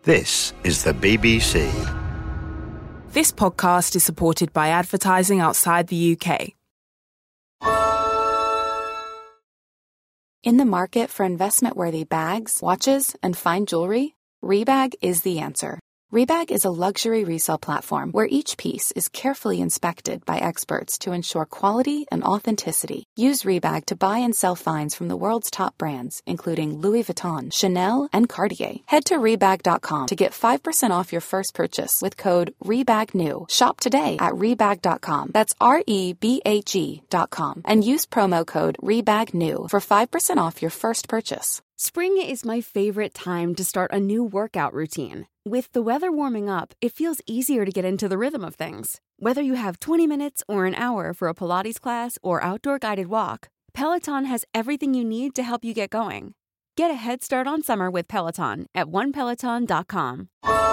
This is the BBC. This podcast is supported by advertising outside the UK. In the market for investment-worthy bags, watches, and fine jewelry, Rebag is the answer. Rebag is a luxury resale platform where each piece is carefully inspected by experts to ensure quality and authenticity. Use Rebag to buy and sell finds from the world's top brands, including Louis Vuitton, Chanel, and Cartier. Head to Rebag.com to get 5% off your first purchase with code REBAGNEW. Shop today at Rebag.com. That's REBAG.com. And use promo code REBAGNEW for 5% off your first purchase. Spring is my favorite time to start a new workout routine. With the weather warming up, it feels easier to get into the rhythm of things. Whether you have 20 minutes or an hour for a Pilates class or outdoor guided walk, Peloton has everything you need to help you get going. Get a head start on summer with Peloton at onepeloton.com.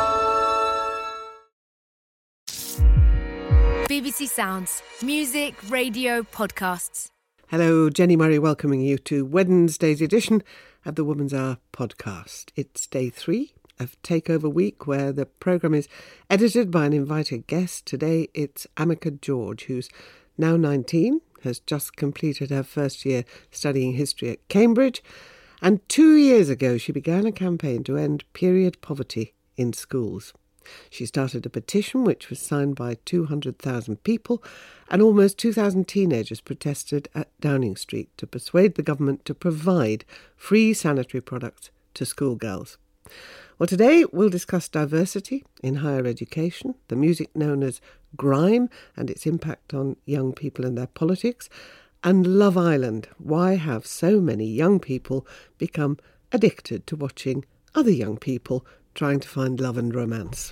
BBC Sounds. Music, radio, podcasts. Hello, Jenny Murray welcoming you to Wednesday's edition of the Woman's Hour podcast. It's day 3 of Takeover Week, where the programme is edited by an invited guest. Today it's Amika George, who's now 19, has just completed her first year studying history at Cambridge, and 2 years ago she began a campaign to end period poverty in schools. She started a petition which was signed by 200,000 people, and almost 2,000 teenagers protested at Downing Street to persuade the government to provide free sanitary products to schoolgirls. Well, today we'll discuss diversity in higher education, the music known as grime and its impact on young people and their politics, and Love Island. Why have so many young people become addicted to watching other young people trying to find love and romance?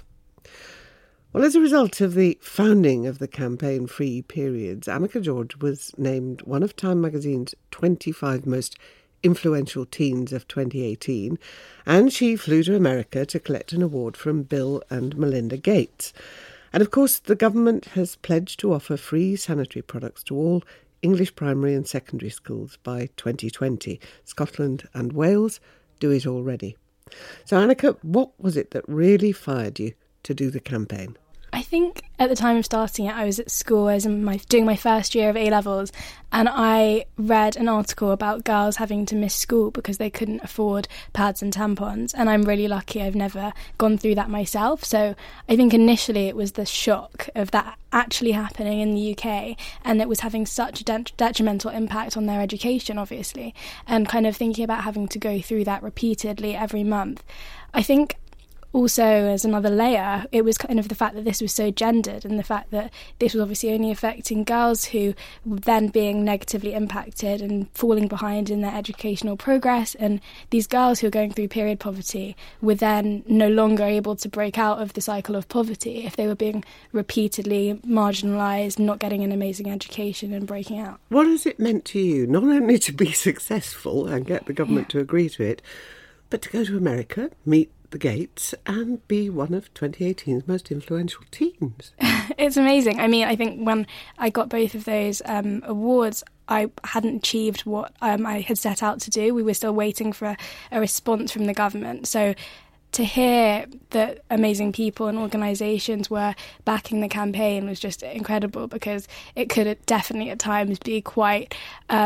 Well, as a result of the founding of the campaign Free Periods, Amika George was named one of Time magazine's 25 most influential teens of 2018, and she flew to America to collect an award from Bill and Melinda Gates. And of course, the government has pledged to offer free sanitary products to all English primary and secondary schools by 2020. Scotland and Wales do it already. So, Annika, what was it that really fired you to do the campaign? I think at the time of starting it, I was at school, I was doing my first year of A-levels, and I read an article about girls having to miss school because they couldn't afford pads and tampons, and I'm really lucky I've never gone through that myself. So I think initially it was the shock of that actually happening in the UK, and it was having such a detrimental impact on their education, obviously, and kind of thinking about having to go through that repeatedly every month. I think also, as another layer, it was kind of the fact that this was so gendered, and the fact that this was obviously only affecting girls who were then being negatively impacted and falling behind in their educational progress, and these girls who were going through period poverty were then no longer able to break out of the cycle of poverty if they were being repeatedly marginalised, not getting an amazing education and breaking out. What has it meant to you, not only to be successful and get the government to agree to it, but to go to America, meet the Gates, and be one of 2018's most influential teens? It's amazing. I mean, I think when I got both of those awards, I hadn't achieved what I had set out to do. We were still waiting for a response from the government. So to hear that amazing people and organisations were backing the campaign was just incredible, because it could definitely at times be quite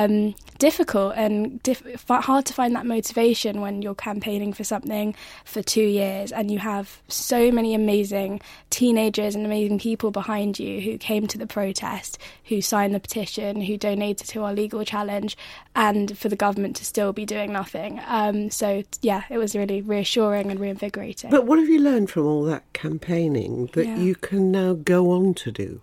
difficult and hard to find that motivation when you're campaigning for something for 2 years and you have so many amazing teenagers and amazing people behind you who came to the protest, who signed the petition, who donated to our legal challenge, and for the government to still be doing nothing. So, yeah, it was really reassuring and reinvigorating. But what have you learned from all that campaigning that you can now go on to do?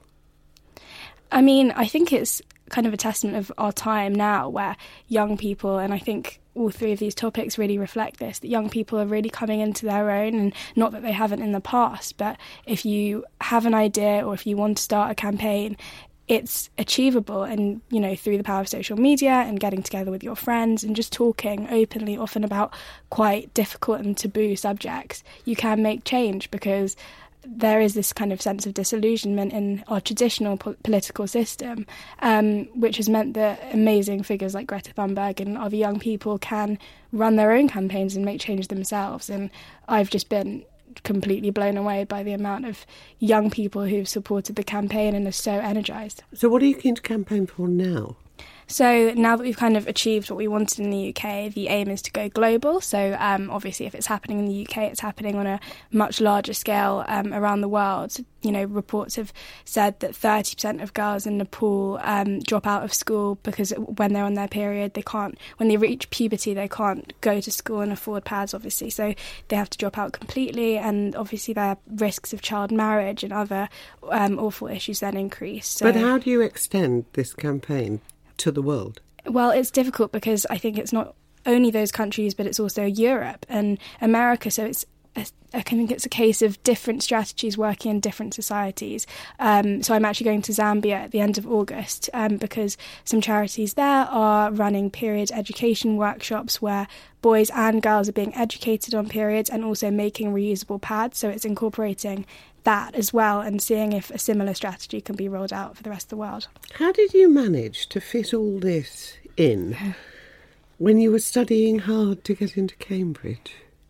I mean, I think it's kind of a testament of our time now, where young people, and I think all three of these topics really reflect this, that young people are really coming into their own, and not that they haven't in the past, but if you have an idea or if you want to start a campaign, it's achievable. And, you know, through the power of social media and getting together with your friends and just talking openly, often about quite difficult and taboo subjects, you can make change, because there is this kind of sense of disillusionment in our traditional political system, which has meant that amazing figures like Greta Thunberg and other young people can run their own campaigns and make change themselves. And I've just been completely blown away by the amount of young people who've supported the campaign and are so energised. So what are you keen to campaign for now? So now that we've kind of achieved what we wanted in the UK, the aim is to go global. So obviously if it's happening in the UK, it's happening on a much larger scale around the world. You know, reports have said that 30% of girls in Nepal drop out of school because when they're on their period, when they reach puberty, they can't go to school and afford pads, obviously. So they have to drop out completely. And obviously their risks of child marriage and other awful issues then increase. So, but how do you extend this campaign to the world? Well, it's difficult because I think it's not only those countries, but it's also Europe and America. So I think it's a case of different strategies working in different societies. So I'm actually going to Zambia at the end of August because some charities there are running period education workshops where boys and girls are being educated on periods and also making reusable pads. So it's incorporating that as well and seeing if a similar strategy can be rolled out for the rest of the world. How did you manage to fit all this in when you were studying hard to get into Cambridge?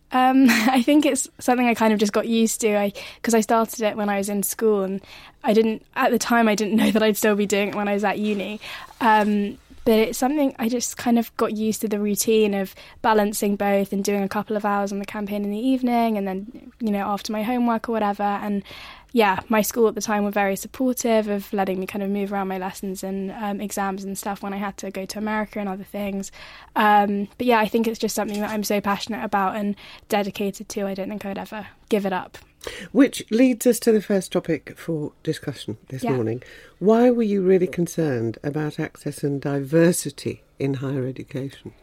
I think it's something I kind of just got used to because I started it when I was in school and at the time I didn't know that I'd still be doing it when I was at uni. But it's something I just kind of got used to the routine of balancing both and doing a couple of hours on the campaign in the evening and then, you know, after my homework or whatever. And yeah, my school at the time were very supportive of letting me kind of move around my lessons and exams and stuff when I had to go to America and other things. But yeah, I think it's just something that I'm so passionate about and dedicated to. I don't think I would ever give it up. Which leads us to the first topic for discussion this morning. Why were you really concerned about access and diversity in higher education?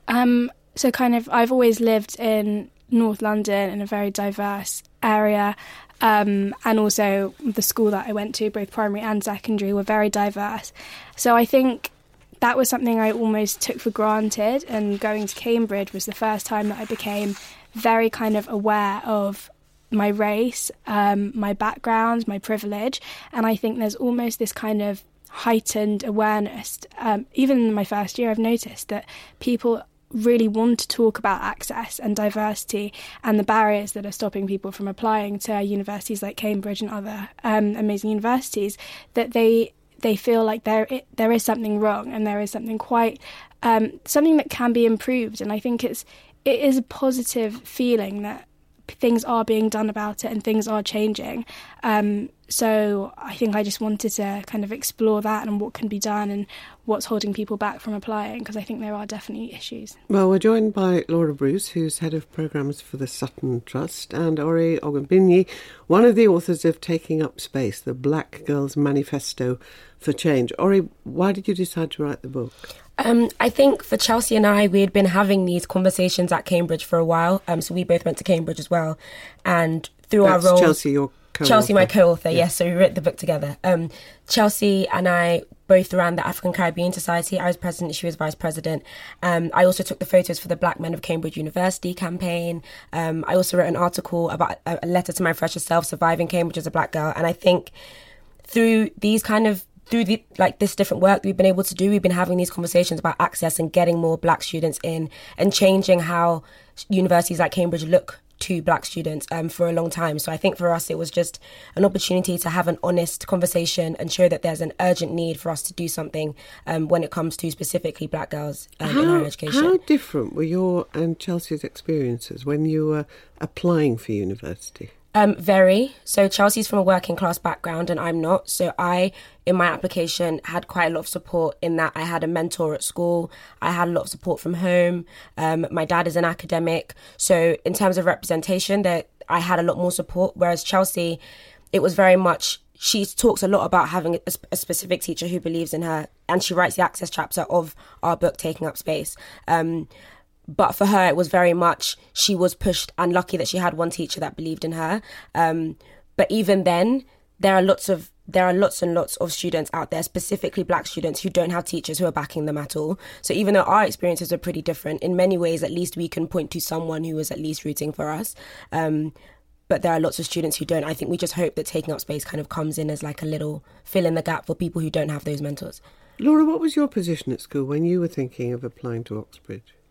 So kind of, I've always lived in North London in a very diverse area. And also the school that I went to, both primary and secondary, were very diverse. So I think that was something I almost took for granted. And going to Cambridge was the first time that I became very kind of aware of my race, my background, my privilege. And I think there's almost this kind of heightened awareness. Even in my first year, I've noticed that people really want to talk about access and diversity and the barriers that are stopping people from applying to universities like Cambridge and other amazing universities, that they feel like there is something wrong and there is something quite something that can be improved. And I think it is a positive feeling that things are being done about it and things are changing. So I think I just wanted to kind of explore that and what can be done and what's holding people back from applying, because I think there are definitely issues. Well, we're joined by Laura Bruce, who's Head of Programmes for the Sutton Trust, and Ori Ogunbinyi, one of the authors of Taking Up Space, the Black Girls' Manifesto for Change. Ori, why did you decide to write the book? I think for Chelsea and I, we had been having these conversations at Cambridge for a while. So we both went to Cambridge as well. And through our role... Chelsea, your co-author. Chelsea, my co-author, yes. So we wrote the book together. Chelsea and I both ran the African Caribbean Society. I was president, she was vice president. I also took the photos for the Black Men of Cambridge University campaign. I also wrote an article about a letter to my fresher self, surviving Cambridge as a black girl. And I think through these kind of this different work that we've been able to do, we've been having these conversations about access and getting more black students in and changing how universities like Cambridge look to black students for a long time. So I think for us it was just an opportunity to have an honest conversation and show that there's an urgent need for us to do something when it comes to specifically black girls in higher education. How different were your and Chelsea's experiences when you were applying for university? Very. So Chelsea's from a working class background and I'm not. So I, in my application, had quite a lot of support in that I had a mentor at school. I had a lot of support from home. My dad is an academic. So in terms of representation, I had a lot more support. Whereas Chelsea, it was very much, she talks a lot about having a specific teacher who believes in her, and she writes the access chapter of our book, Taking Up Space. But for her, it was very much, she was pushed and lucky that she had one teacher that believed in her. But even then, there are lots and lots of students out there, specifically black students, who don't have teachers who are backing them at all. So even though our experiences are pretty different, in many ways, at least we can point to someone who is at least rooting for us. But there are lots of students who don't. I think we just hope that Taking Up Space kind of comes in as like a little fill in the gap for people who don't have those mentors. Laura, what was your position at school when you were thinking of applying to Oxbridge?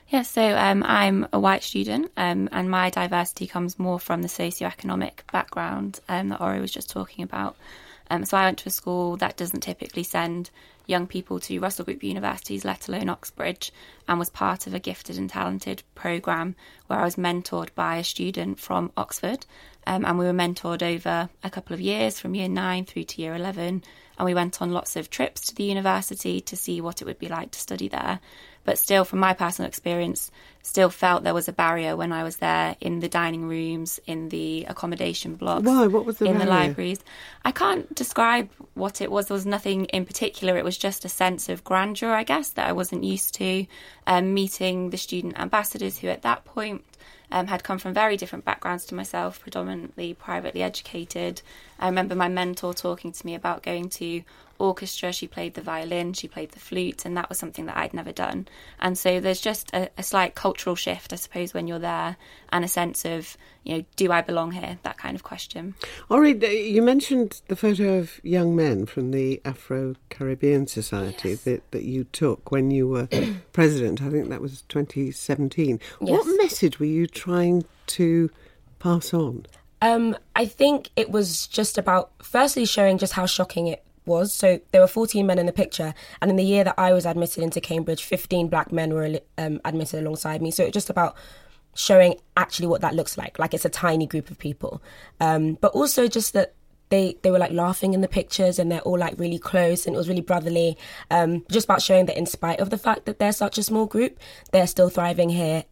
Yeah, so I'm a white student, and my diversity comes more from the socioeconomic background that Ori was just talking about. So I went to a school that doesn't typically send young people to Russell Group universities, let alone Oxbridge, and was part of a gifted and talented programme where I was mentored by a student from Oxford. And we were mentored over a couple of years, from year 9 through to year 11. And we went on lots of trips to the university to see what it would be like to study there. But still, from my personal experience, still felt there was a barrier when I was there, in the dining rooms, in the accommodation blocks. Why? What was the in barrier? The libraries. I can't describe what it was. There was nothing in particular. It was just a sense of grandeur, I guess, that I wasn't used to. Meeting the student ambassadors who at that point had come from very different backgrounds to myself, predominantly privately educated. I remember my mentor talking to me about going to orchestra. She played the violin, she played the flute, and that was something that I'd never done. And so there's just a slight cultural shift, I suppose, when you're there, and a sense of, do I belong here? That kind of question. Ori, you mentioned the photo of young men from the Afro-Caribbean Society that you took when you were president. I think that was 2017. Yes. What message were you trying to pass on? I think it was just about, firstly, showing just how shocking it was. So there were 14 men in the picture, and in the year that I was admitted into Cambridge, 15 black men were admitted alongside me. So it's just about showing actually what that looks like it's a tiny group of people, but also just that they were like laughing in the pictures, and they're all like really close, and it was really brotherly, just about showing that in spite of the fact that they're such a small group, they're still thriving here.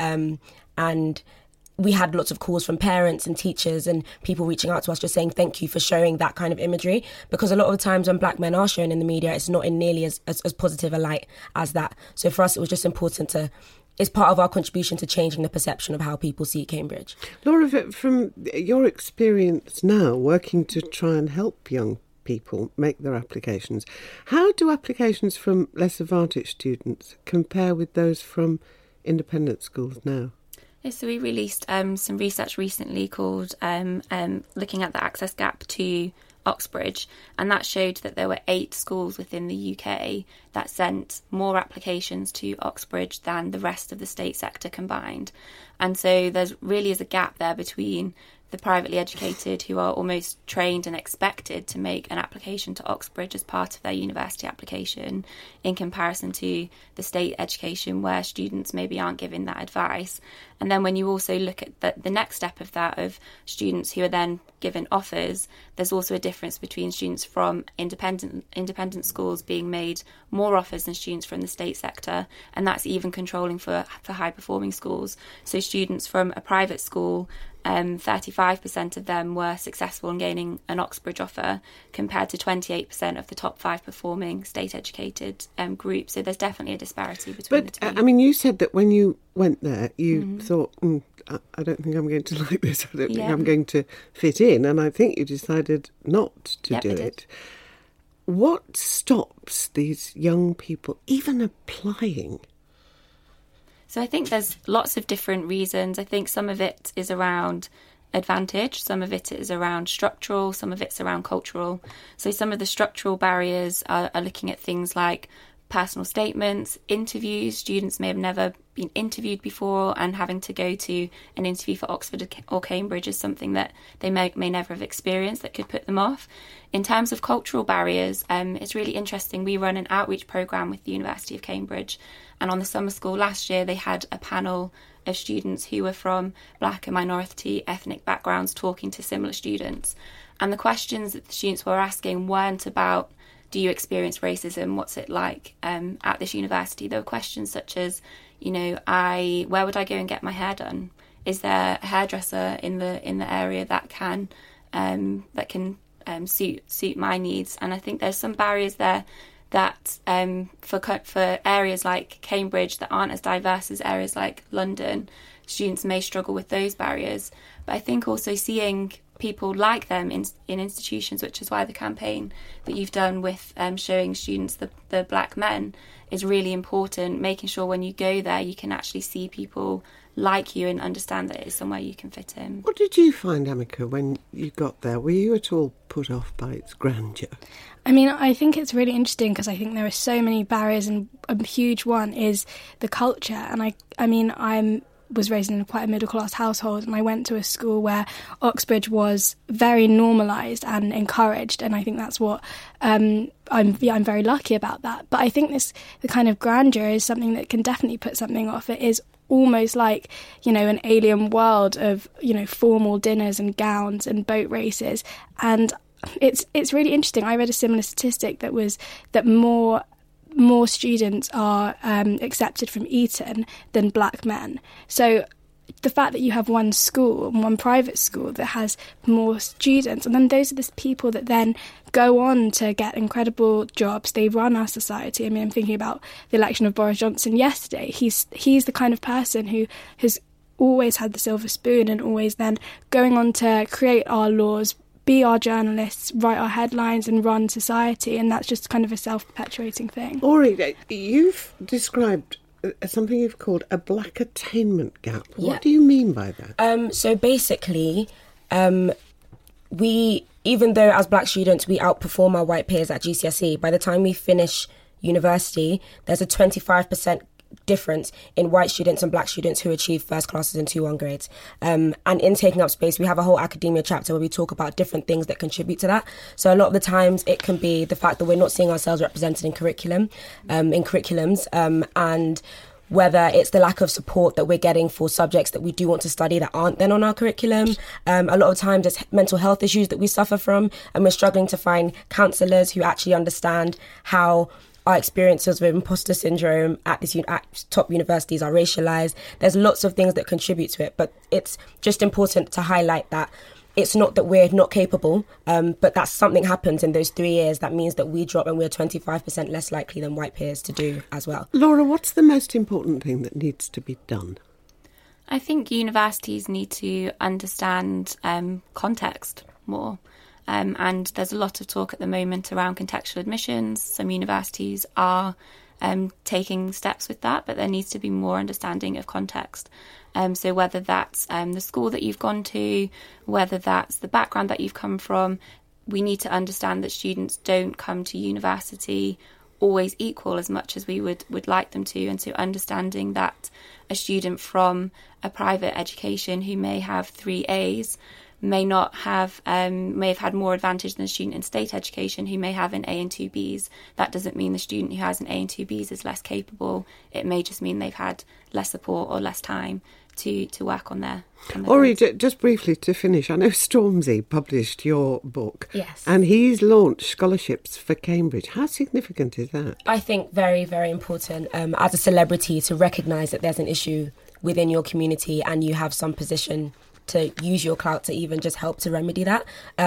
And we had lots of calls from parents and teachers and people reaching out to us just saying thank you for showing that kind of imagery, because a lot of the times when black men are shown in the media, it's not in nearly as positive a light as that. So for us, it was just important it's part of our contribution to changing the perception of how people see Cambridge. Laura, from your experience now working to try and help young people make their applications, how do applications from less advantaged students compare with those from independent schools now? So we released some research recently called looking at the access gap to Oxbridge, and that showed that there were 8 schools within the UK that sent more applications to Oxbridge than the rest of the state sector combined. And so there's really is a gap there between the privately educated, who are almost trained and expected to make an application to Oxbridge as part of their university application, in comparison to the state education where students maybe aren't given that advice. And then when you also look at the next step of that, of students who are then given offers, there's also a difference between students from independent schools being made more offers than students from the state sector, and that's even controlling for high performing schools. So students from a private school, 35% of them were successful in gaining an Oxbridge offer, compared to 28% of the top 5 performing state educated groups. So there's definitely a disparity between the two. I mean, you said that when you went there, you thought, I don't think I'm going to like this. I don't think I'm going to fit in. And I think you decided not to do it. What stops these young people even applying? So I think there's lots of different reasons. I think some of it is around advantage, some of it is around structural, some of it's around cultural. So some of the structural barriers are looking at things like personal statements, interviews. Students may have never been interviewed before, and having to go to an interview for Oxford or Cambridge is something that they may never have experienced, that could put them off. In terms of cultural barriers, it's really interesting. We run an outreach programme with the University of Cambridge, and on the summer school last year they had a panel of students who were from black and minority ethnic backgrounds talking to similar students. And the questions that the students were asking weren't about, do you experience racism? What's it like at this university? There were questions such as, where would I go and get my hair done? Is there a hairdresser in the area that can suit my needs? And I think there's some barriers there that for areas like Cambridge that aren't as diverse as areas like London, students may struggle with those barriers. But I think also seeing people like them in institutions, which is why the campaign that you've done with showing students the black men is really important, making sure when you go there you can actually see people like you and understand that it's somewhere you can fit in. What did you find, Amika, when you got there? Were you at all put off by its grandeur? I mean, I think it's really interesting because I think there are so many barriers, and a huge one is the culture. And I was raised in quite a middle-class household, and I went to a school where Oxbridge was very normalised and encouraged, and I think that's what I'm very lucky about that. But I think the kind of grandeur is something that can definitely put something off. It is almost like, an alien world of, formal dinners and gowns and boat races. And it's really interesting. I read a similar statistic that more students are accepted from Eton than black men. So the fact that you have one private school that has more students, and then those are the people that then go on to get incredible jobs. They run our society. I mean, I'm thinking about the election of Boris Johnson yesterday. He's the kind of person who has always had the silver spoon and always then going on to create our laws, be our journalists, write our headlines and run society, and that's just kind of a self-perpetuating thing. Ori, you've described something you've called a black attainment gap. What do you mean by that? So basically, even though as black students we outperform our white peers at GCSE, by the time we finish university, there's a 25% difference in white students and black students who achieve first classes and 2-1 grades. And in Taking Up Space, we have a whole academia chapter where we talk about different things that contribute to that. So a lot of the times it can be the fact that we're not seeing ourselves represented in curriculums, and whether it's the lack of support that we're getting for subjects that we do want to study that aren't then on our curriculum. A lot of times it's mental health issues that we suffer from, and we're struggling to find counsellors who actually understand how our experiences with imposter syndrome at top universities are racialised. There's lots of things that contribute to it, but it's just important to highlight that it's not that we're not capable, but that something happens in those 3 years that means that we drop and we're 25% less likely than white peers to do as well. Laura, what's the most important thing that needs to be done? I think universities need to understand context more. And there's a lot of talk at the moment around contextual admissions. Some universities are taking steps with that, but there needs to be more understanding of context. So whether that's the school that you've gone to, whether that's the background that you've come from, we need to understand that students don't come to university always equal as much as we would like them to. And so understanding that a student from a private education who may have 3 A's may have had more advantage than a student in state education who may have an A and 2 B's. That doesn't mean the student who has an A and 2 B's is less capable. It may just mean they've had less support or less time to work on their Ori, just briefly to finish, I know Stormzy published your book. Yes. And he's launched scholarships for Cambridge. How significant is that? I think very, very important as a celebrity to recognise that there's an issue within your community and you have some position to use your clout to even just help to remedy that.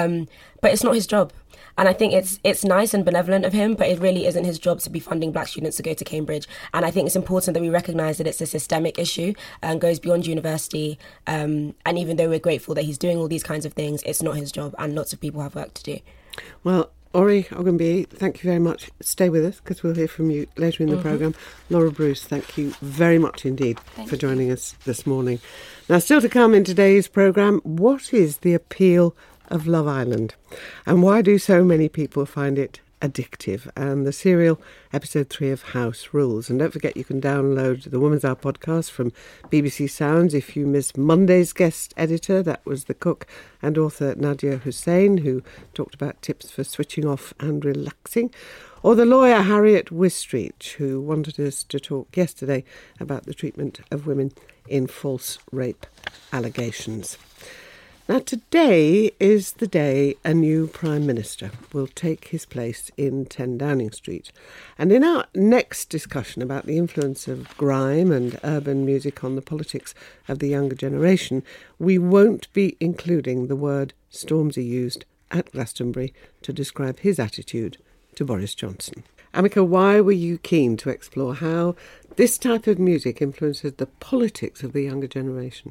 But it's not his job. And I think it's nice and benevolent of him, but it really isn't his job to be funding black students to go to Cambridge. And I think it's important that we recognise that it's a systemic issue and goes beyond university. And even though we're grateful that he's doing all these kinds of things, it's not his job and lots of people have work to do. Well, Ori Ogunbiyi, thank you very much. Stay with us because we'll hear from you later in the programme. Laura Bruce, thank you very much indeed for joining us this morning. Now, still to come in today's programme, what is the appeal of Love Island? And why do so many people find it addictive? And the serial episode 3 of House Rules. And don't forget you can download the Woman's Hour podcast from BBC Sounds if you missed Monday's guest editor. That was the cook and author Nadia Hussain, who talked about tips for switching off and relaxing. Or the lawyer Harriet Wistreach, who wanted us to talk yesterday about the treatment of women in false rape allegations. Now, today is the day a new Prime Minister will take his place in 10 Downing Street. And in our next discussion about the influence of grime and urban music on the politics of the younger generation, we won't be including the word Stormzy used at Glastonbury to describe his attitude to Boris Johnson. Amika, why were you keen to explore how this type of music influences the politics of the younger generation?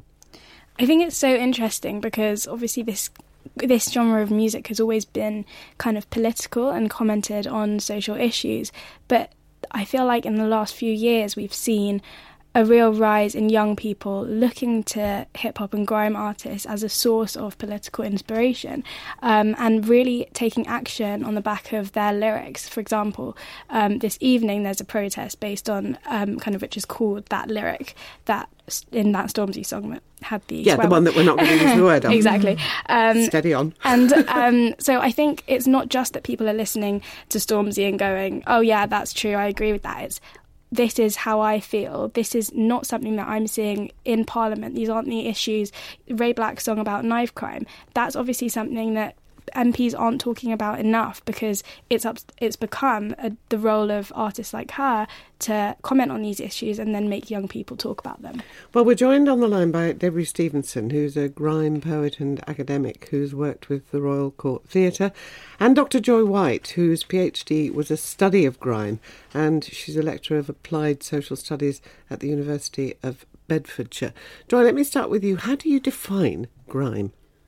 I think it's so interesting because obviously this genre of music has always been kind of political and commented on social issues, but I feel like in the last few years we've seen a real rise in young people looking to hip-hop and grime artists as a source of political inspiration, and really taking action on the back of their lyrics. For example, this evening there's a protest based on which is called That Lyric, that in that Stormzy song that had the... Yeah, the one that we're not going to use the word on. Exactly. Steady on. And so I think it's not just that people are listening to Stormzy and going, oh yeah, that's true, I agree with that. It's, this is how I feel. This is not something that I'm seeing in Parliament. These aren't the issues. Ray Black's song about knife crime, that's obviously something that MPs aren't talking about enough, because it's become the role of artists like her to comment on these issues and then make young people talk about them. Well, we're joined on the line by Debbie Stevenson, who's a grime poet and academic who's worked with the Royal Court Theatre, and Dr. Joy White, whose PhD was a study of grime, and she's a lecturer of applied social studies at the University of Bedfordshire. Joy, let me start with you. How do you define grime?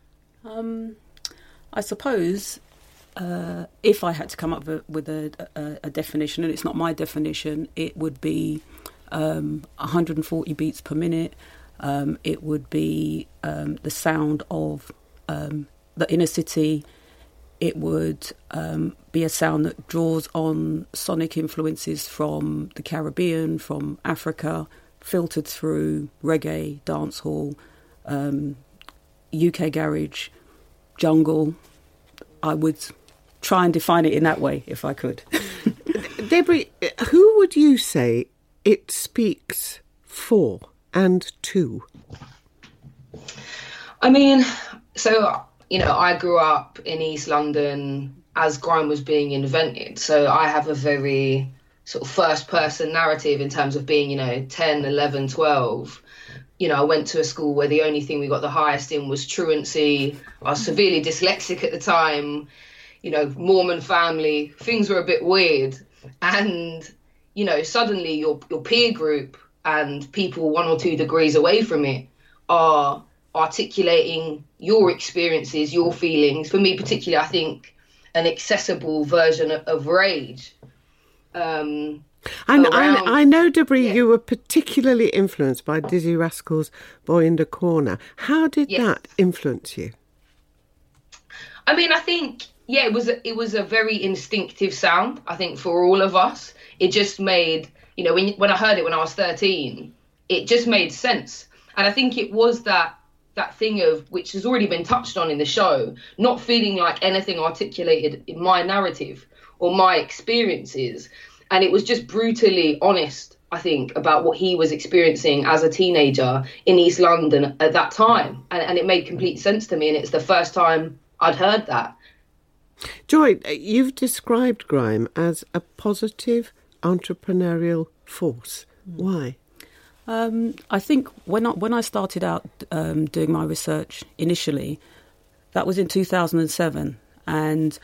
I suppose if I had to come up with a definition, and it's not my definition, it would be 140 beats per minute. It would be the sound of the inner city. It would be a sound that draws on sonic influences from the Caribbean, from Africa, filtered through reggae, dancehall, UK garage, jungle. I would try and define it in that way if I could. Debbie, who would you say it speaks for and to? I mean, so, I grew up in East London as grime was being invented. So I have a very sort of first person narrative in terms of being, 10, 11, 12. I went to a school where the only thing we got the highest in was truancy. I was severely dyslexic at the time, Mormon family, things were a bit weird. And, suddenly your peer group and people 1 or 2 degrees away from it are articulating your experiences, your feelings. For me particularly, I think an accessible version of rage. I know, Debbie, you were particularly influenced by Dizzy Rascal's Boy in the Corner. How did that influence you? I mean, I think, it was a very instinctive sound, I think, for all of us. It just made, when I heard it when I was 13, it just made sense. And I think it was that thing of, which has already been touched on in the show, not feeling like anything articulated in my narrative or my experiences. And it was just brutally honest, I think, about what he was experiencing as a teenager in East London at that time. And it made complete sense to me. And it's the first time I'd heard that. Joy, you've described grime as a positive entrepreneurial force. Why? I think when I started out doing my research initially, that was in 2007. And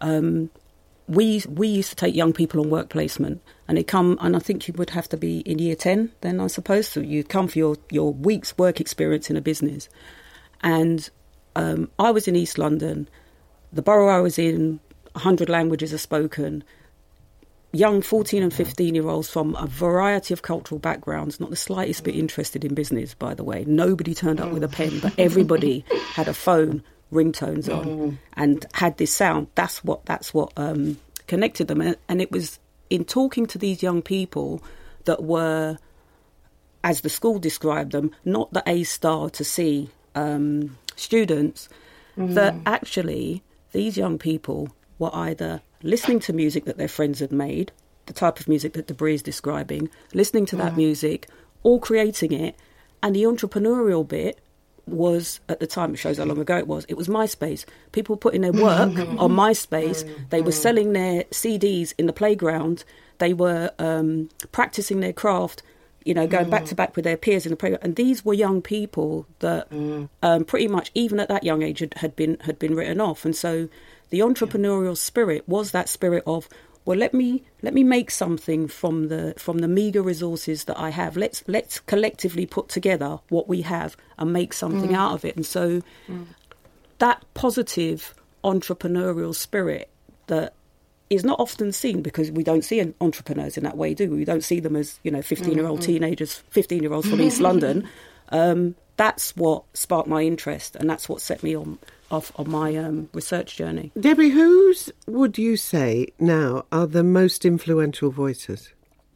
we used to take young people on work placement, and I think you would have to be in year 10 then, I suppose. So you'd come for your week's work experience in a business. And I was in East London. The borough I was in, 100 languages are spoken. Young 14 and 15-year-olds from a variety of cultural backgrounds, not the slightest bit interested in business, by the way. Nobody turned up with a pen, but everybody had a phone, ringtones on, and had this sound. That's what connected them. And it was in talking to these young people that were, as the school described them, not the A-star to C students, that actually these young people were either listening to music that their friends had made, the type of music that Debris is describing, listening to that music, or creating it. And the entrepreneurial bit was, at the time, it shows how long ago it was MySpace. People were putting their work on MySpace. They were selling their CDs in the playground. They were practicing their craft, going back to back with their peers in the playground. And these were young people that pretty much, even at that young age, had been written off. And so the entrepreneurial spirit was that spirit of, well, let me make something from the meagre resources that I have. Let's collectively put together what we have and make something out of it. And so that positive entrepreneurial spirit that is not often seen because we don't see entrepreneurs in that way, do we? We don't see them as, 15-year-old teenagers, 15-year-olds from East London. That's what sparked my interest, and that's what set me off on my research journey. Debbie, whose would you say now are the most influential voices?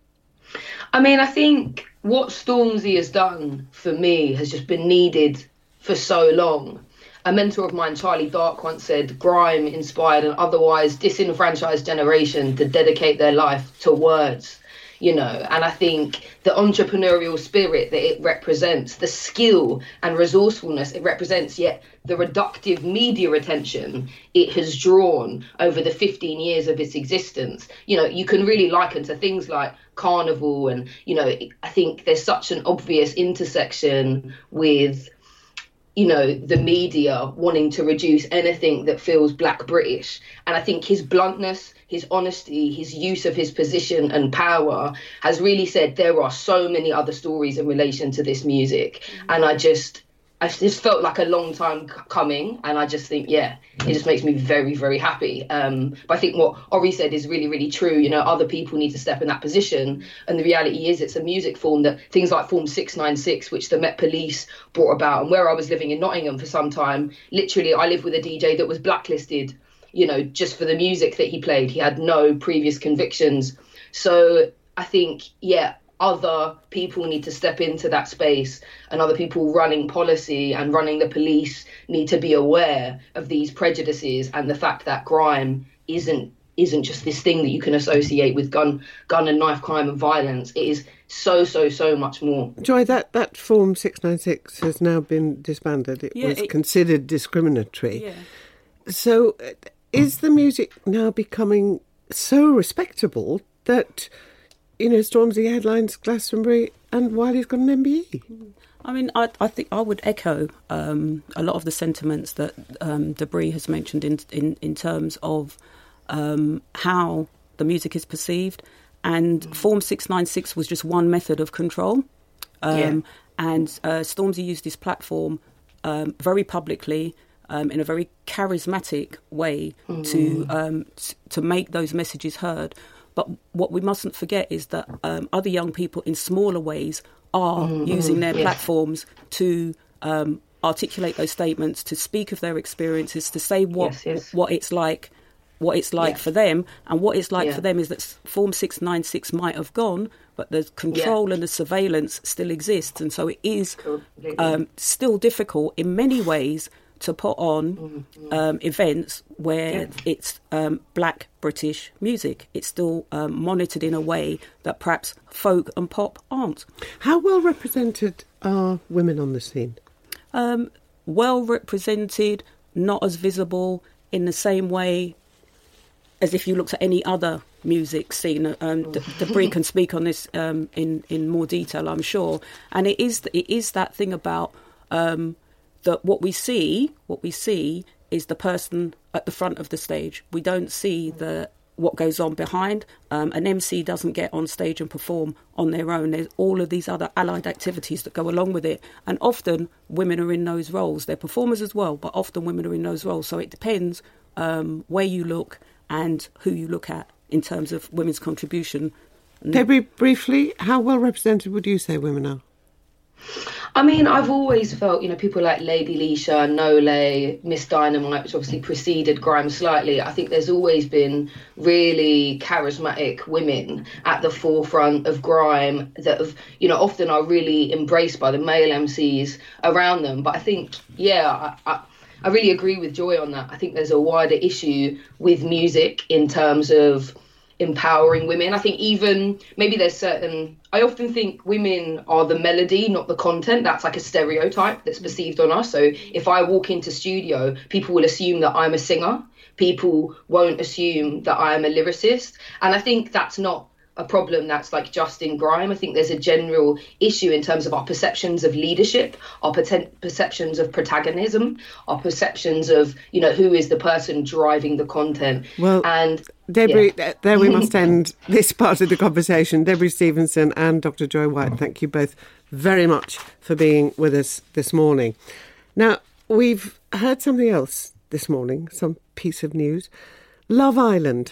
I mean, I think what Stormzy has done for me has just been needed for so long. A mentor of mine, Charlie Dark, once said, grime inspired an otherwise disenfranchised generation to dedicate their life to words, and I think the entrepreneurial spirit that it represents, the skill and resourcefulness it represents, yet the reductive media attention it has drawn over the 15 years of its existence, you can really liken to things like Carnival. And, I think there's such an obvious intersection with the media wanting to reduce anything that feels Black British. And I think his bluntness, his honesty, his use of his position and power has really said there are so many other stories in relation to this music. And I just felt like a long time coming. And I just think, it just makes me very, very happy. But I think what Ori said is really, really true. Other people need to step in that position. And the reality is it's a music form that things like Form 696, which the Met Police brought about, and where I was living in Nottingham for some time, literally I lived with a DJ that was blacklisted, just for the music that he played. He had no previous convictions. So I think, other people need to step into that space, and other people running policy and running the police need to be aware of these prejudices and the fact that grime isn't just this thing that you can associate with gun and knife crime and violence. It is so much more. Joy, that Form 696 has now been disbanded. It was considered discriminatory. Yeah. So is the music now becoming so respectable that Stormzy headlines Glastonbury and Wiley's got an MBE? I mean, I think I would echo a lot of the sentiments that Debris has mentioned in terms of how the music is perceived. And Form 696 was just one method of control. And Stormzy used his platform very publicly, in a very charismatic way to make those messages heard. But what we mustn't forget is that other young people in smaller ways are using their platforms to articulate those statements, to speak of their experiences, to say what it's like for them. And what it's like for them is that Form 696 might have gone, but the control and the surveillance still exists. And so it is still difficult in many ways to put on events where it's Black British music. It's still monitored in a way that perhaps folk and pop aren't. How well represented are women on the scene? Well represented, not as visible in the same way as if you looked at any other music scene. Debris can speak on this in more detail, I'm sure. And it is that thing about that what we see is the person at the front of the stage. We don't see what goes on behind. An MC doesn't get on stage and perform on their own. There's all of these other allied activities that go along with it. And often women are in those roles. They're performers as well, but often women are in those roles. So it depends where you look and who you look at in terms of women's contribution. Debbie, briefly, how well represented would you say women are? I mean, I've always felt, people like Lady Leisha, Nole, Miss Dynamite, which obviously preceded grime slightly. I think there's always been really charismatic women at the forefront of grime that have, often are really embraced by the male MCs around them. But I think, I really agree with Joy on that. I think there's a wider issue with music in terms of empowering women. I think even maybe I often think women are the melody, not the content. That's like a stereotype that's perceived on us. So if I walk into studio, people will assume that I'm a singer. People won't assume that I'm a lyricist. And I think that's not a problem that's like just in grime. I think there's a general issue in terms of our perceptions of leadership, our perceptions of protagonism, our perceptions of, who is the person driving the content. Well, and Debbie, there we must end this part of the conversation. Debbie Stevenson and Dr. Joy White, thank you both very much for being with us this morning. Now, we've heard something else this morning, some piece of news. Love Island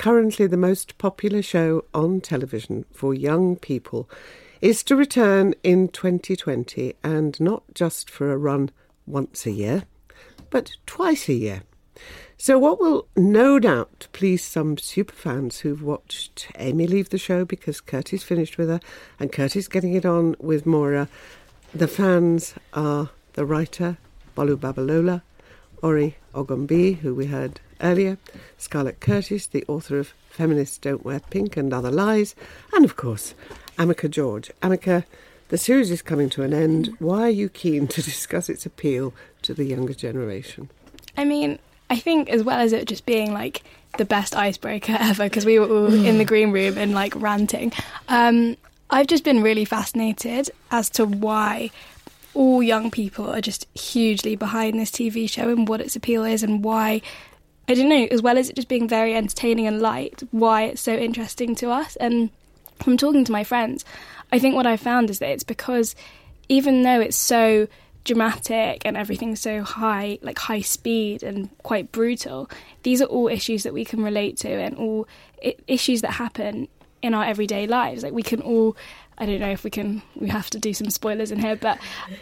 currently the most popular show on television for young people, is to return in 2020, and not just for a run once a year, but twice a year. So what will no doubt please some superfans who've watched Amy leave the show because Curtis finished with her and Curtis getting it on with Maura. The fans are the writer Bolu Babalola, Ori Ogunbi, who we heard earlier, Scarlett Curtis, the author of Feminists Don't Wear Pink and Other Lies, and of course Amika George. Amika, the series is coming to an end. Why are you keen to discuss its appeal to the younger generation? I mean, I think as well as it just being like the best icebreaker ever, because we were all in the green room and like ranting, I've just been really fascinated as to why all young people are just hugely behind this TV show and what its appeal is, and why, I don't know, as well as it just being very entertaining and light, why it's so interesting to us. And from talking to my friends, I think what I found is that it's because even though it's so dramatic and everything's so high, like high speed and quite brutal, these are all issues that we can relate to, and all issues that happen in our everyday lives. Like we can all, I don't know if we have to do some spoilers in here, but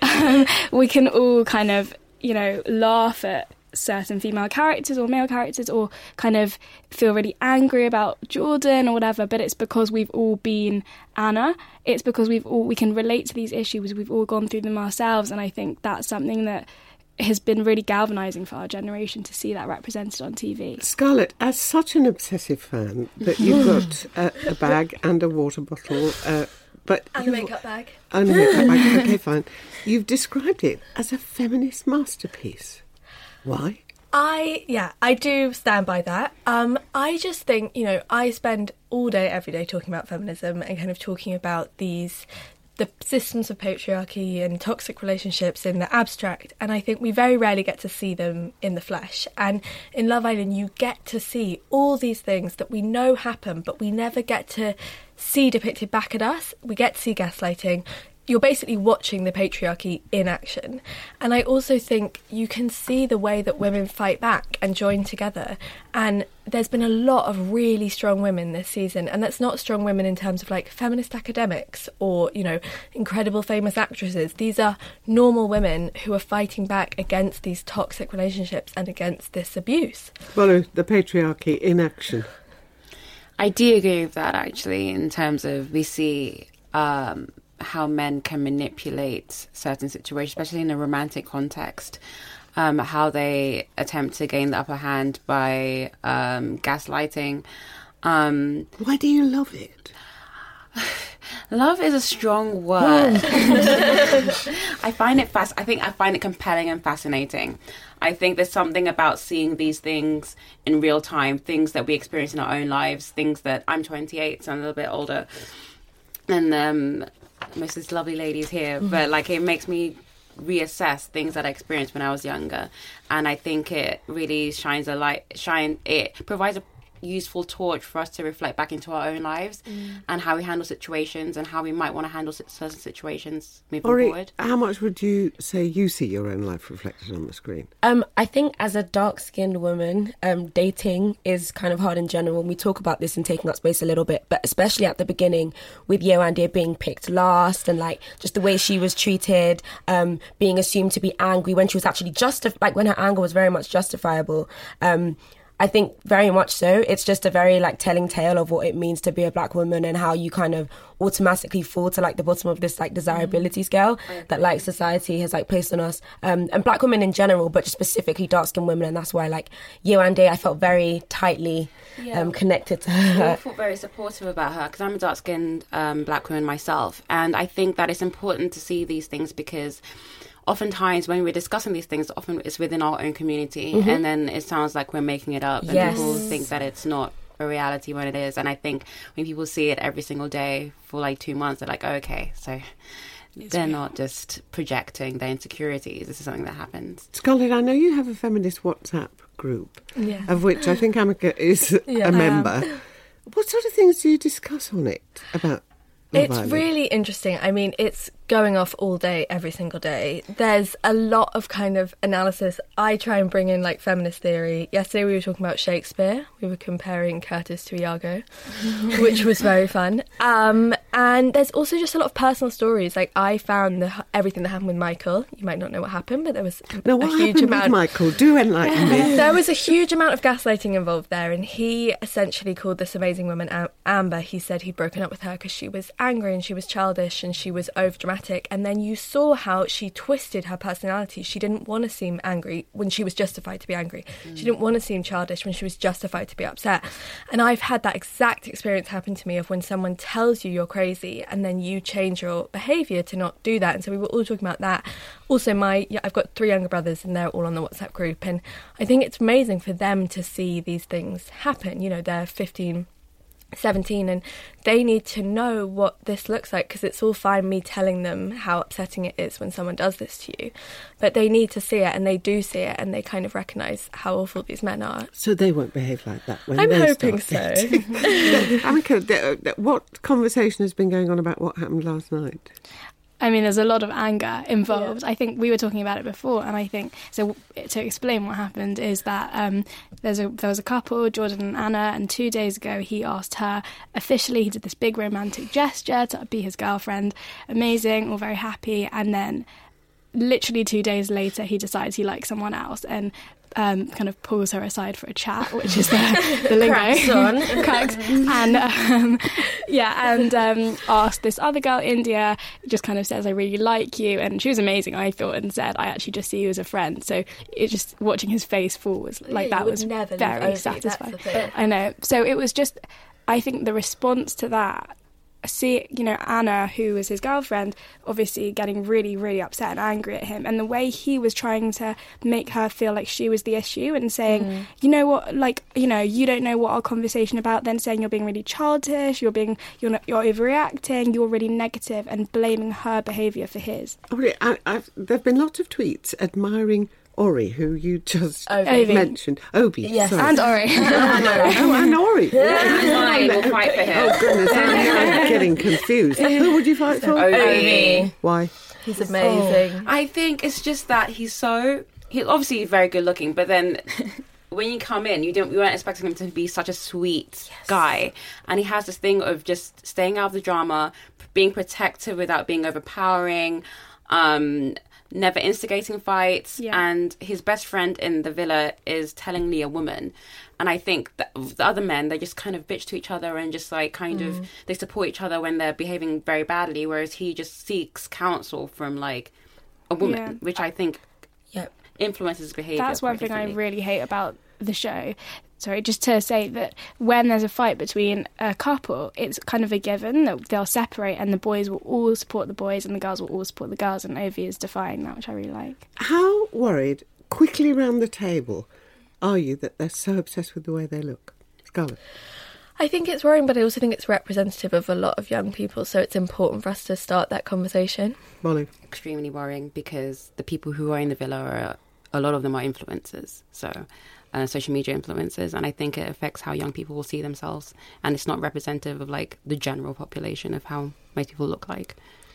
we can all kind of, you know, laugh at certain female characters or male characters, or kind of feel really angry about Jordan or whatever, but it's because we've all been Anna. It's because we can relate to these issues, we've all gone through them ourselves, and I think that's something that has been really galvanising for our generation to see that represented on TV. Scarlett, as such an obsessive fan that you've got a bag and a water bottle, but and a makeup bag. And a makeup bag, okay, fine. You've described it as a feminist masterpiece. Why? I do stand by that. I just think, you know, I spend all day, every day talking about feminism and kind of talking about the systems of patriarchy and toxic relationships in the abstract, and I think we very rarely get to see them in the flesh. And in Love Island you get to see all these things that we know happen, but we never get to see depicted back at us. We get to see gaslighting. You're basically watching the patriarchy in action. And I also think you can see the way that women fight back and join together. And there's been a lot of really strong women this season. And that's not strong women in terms of like feminist academics or, you know, incredible famous actresses. These are normal women who are fighting back against these toxic relationships and against this abuse. Well, the patriarchy in action. I do agree with that, actually, in terms of we see how men can manipulate certain situations, especially in a romantic context, how they attempt to gain the upper hand by gaslighting. Why do you love it? Love is a strong word. I find it compelling and fascinating. I think there's something about seeing these things in real time, things that we experience in our own lives, things that I'm 28, so I'm a little bit older, and most of these lovely ladies here, but like it makes me reassess things that I experienced when I was younger, and I think it really it provides a useful torch for us to reflect back into our own lives and how we handle situations and how we might want to handle certain situations moving forward. How much would you say you see your own life reflected on the screen? I think as a dark-skinned woman, dating is kind of hard in general. We talk about this in Taking Up Space a little bit, but especially at the beginning with Yewande being picked last and like just the way she was treated, being assumed to be angry when she was actually when her anger was very much justifiable. I think very much so. It's just a very like telling tale of what it means to be a black woman and how you kind of automatically fall to like the bottom of this like desirability scale that like society has like placed on us, and black women in general, but just specifically dark-skinned women. And that's why like Yewande, I felt very tightly connected to her. I felt very supportive about her because I'm a dark-skinned black woman myself, and I think that it's important to see these things because oftentimes when we're discussing these things, often it's within our own community, and then it sounds like we're making it up, and people think that it's not a reality when it is. And I think when people see it every single day for like 2 months, they're like, oh, okay, so they're not just projecting their insecurities. This is something that happens. Scarlett, I know you have a feminist WhatsApp group, of which I think Amika is a member. What sort of things do you discuss on it about Love It's Island? really interesting. I mean, it's going off all day, every single day. There's a lot of kind of analysis. I try and bring in like feminist theory. Yesterday we were talking about Shakespeare. We were comparing Curtis to Iago, which was very fun. And there's also just a lot of personal stories. Like I found everything that happened with Michael. You might not know what happened, but there was What happened with Michael? Do enlighten me. There was a huge amount of gaslighting involved there, and he essentially called this amazing woman Amber. He said he'd broken up with her because she was angry and she was childish and she was overdramatic. And then you saw how she twisted her personality. She didn't want to seem angry when she was justified to be angry. She didn't want to seem childish when she was justified to be upset. And I've had that exact experience happen to me of when someone tells you you're crazy and then you change your behaviour to not do that. And so we were all talking about that. Also, I've got 3 younger brothers and they're all on the WhatsApp group. And I think it's amazing for them to see these things happen. You know, they're 15, 17, and they need to know what this looks like, because it's all fine me telling them how upsetting it is when someone does this to you, but they need to see it, and they do see it, and they kind of recognise how awful these men are. So they won't behave like that when I'm they hoping start so. Amika, what conversation has been going on about what happened last night? I mean, there's a lot of anger involved. I think we were talking about it before, and I think, so to explain what happened is that there was a couple, Jordan and Anna, and 2 days ago he asked her officially, he did this big romantic gesture to be his girlfriend. Amazing, all very happy, and then literally 2 days later he decides he likes someone else and kind of pulls her aside for a chat, which is the lingo. Cracks on. Cracks. And asked this other girl, India, just kind of says, I really like you. And she was amazing, I thought, and said, I actually just see you as a friend. So it just, watching his face fall was like, that was very satisfying. I know. So it was just, I think the response to that, Anna, who was his girlfriend, obviously getting really, really upset and angry at him, and the way he was trying to make her feel like she was the issue and saying, you know what, you don't know what our conversation about, then saying you're being really childish, you're overreacting, you're really negative, and blaming her behaviour for his. There have been lots of tweets admiring Ori, who you just mentioned. Obi, yes, sorry. And Ori. and Ori. And I will fight for him. Oh goodness, I'm getting confused. Who would you fight for? Obi. Why? He's amazing. I think it's just that he's obviously very good looking, but then when you come in, you weren't expecting him to be such a sweet guy, and he has this thing of just staying out of the drama, being protective without being overpowering. Never instigating fights, and his best friend in the villa is tellingly a woman. And I think that the other men, they just kind of bitch to each other and just like kind of, they support each other when they're behaving very badly, whereas he just seeks counsel from like a woman, which I think influences behaviour. That's one thing I really hate about the show. Sorry, just to say that when there's a fight between a couple, it's kind of a given that they'll separate and the boys will all support the boys and the girls will all support the girls, and Ovi is defying that, which I really like. How worried, quickly round the table, are you that they're so obsessed with the way they look? Scarlett? I think it's worrying, but I also think it's representative of a lot of young people, so it's important for us to start that conversation. Molly? Extremely worrying, because the people who are in the villa a lot of them are influencers, social media influencers, and I think it affects how young people will see themselves, and it's not representative of like the general population of how most people look like.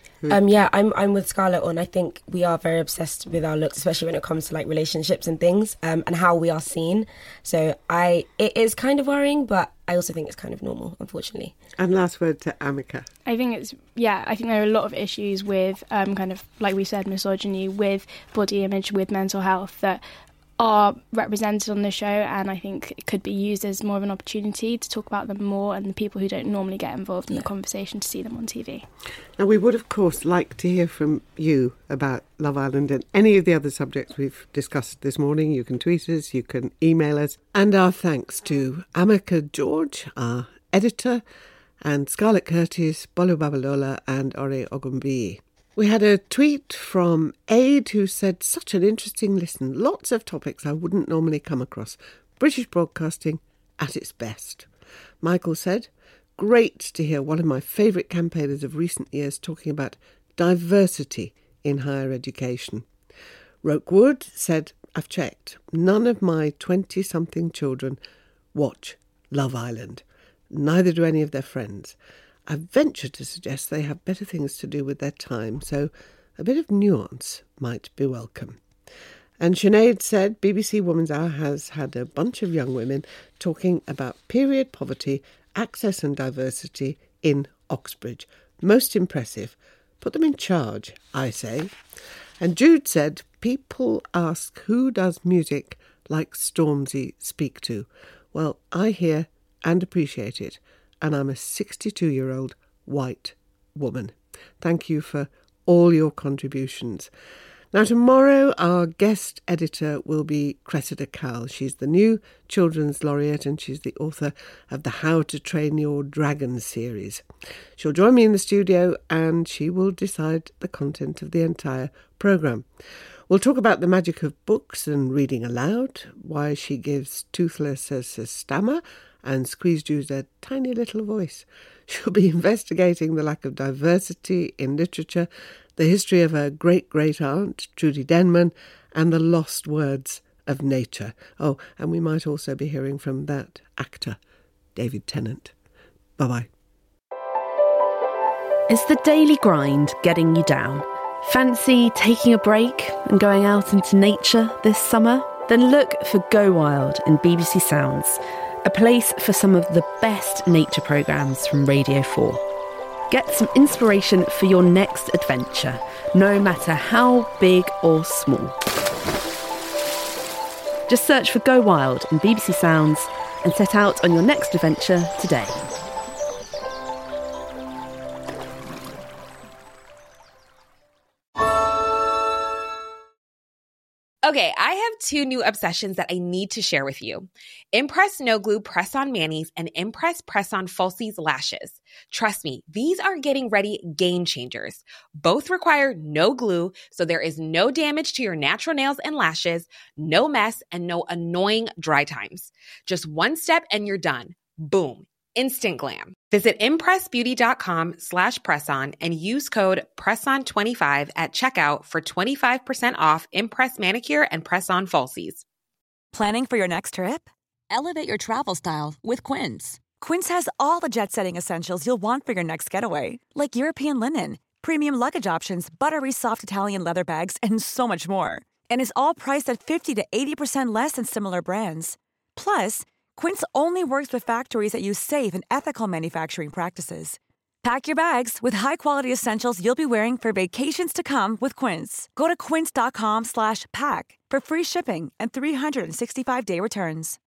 I'm with Scarlett on. I think we are very obsessed with our looks, especially when it comes to like relationships and things, and how we are seen. So it is kind of worrying, but I also think it's kind of normal, unfortunately. And last word to Amika. I think there are a lot of issues with kind of, like we said, misogyny, with body image, with mental health that are represented on the show, and I think it could be used as more of an opportunity to talk about them more, and the people who don't normally get involved in the conversation to see them on TV. Now, we would, of course, like to hear from you about Love Island and any of the other subjects we've discussed this morning. You can tweet us, you can email us. And our thanks to Amika George, our editor, and Scarlett Curtis, Bolu Babalola and Ore Ogunbiyi. We had a tweet from Aid who said, such an interesting listen. Lots of topics I wouldn't normally come across. British broadcasting at its best. Michael said, great to hear one of my favourite campaigners of recent years talking about diversity in higher education. Rokewood said, I've checked. None of my 20-something children watch Love Island. Neither do any of their friends. I venture to suggest they have better things to do with their time, so a bit of nuance might be welcome. And Sinead said BBC Woman's Hour has had a bunch of young women talking about period poverty, access and diversity in Oxbridge. Most impressive. Put them in charge, I say. And Jude said, people ask who does music like Stormzy speak to. Well, I hear and appreciate it, and I'm a 62-year-old white woman. Thank you for all your contributions. Now, tomorrow, our guest editor will be Cressida Cowell. She's the new Children's Laureate and she's the author of the How to Train Your Dragon series. She'll join me in the studio and she will decide the content of the entire programme. We'll talk about the magic of books and reading aloud, why she gives Toothless a stammer and Squeezedoo's a tiny little voice. She'll be investigating the lack of diversity in literature, the history of her great-great-aunt, Trudy Denman, and the lost words of nature. Oh, and we might also be hearing from that actor, David Tennant. Bye-bye. Is the daily grind getting you down? Fancy taking a break and going out into nature this summer? Then look for Go Wild in BBC Sounds, a place for some of the best nature programmes from Radio 4. Get some inspiration for your next adventure, no matter how big or small. Just search for Go Wild in BBC Sounds and set out on your next adventure today. Okay, I have two new obsessions that I need to share with you. Impress No Glue Press-On Manis and Impress Press-On Falsies Lashes. Trust me, these are getting ready game changers. Both require no glue, so there is no damage to your natural nails and lashes, no mess, and no annoying dry times. Just one step and you're done. Boom. Instant glam. Visit impressbeauty.com/presson and use code PRESSON25 at checkout for 25% off Impress Manicure and Press-On Falsies. Planning for your next trip? Elevate your travel style with Quince. Quince has all the jet-setting essentials you'll want for your next getaway, like European linen, premium luggage options, buttery soft Italian leather bags, and so much more. And is all priced at 50 to 80% less than similar brands. Plus, Quince only works with factories that use safe and ethical manufacturing practices. Pack your bags with high-quality essentials you'll be wearing for vacations to come with Quince. Go to quince.com/pack for free shipping and 365-day returns.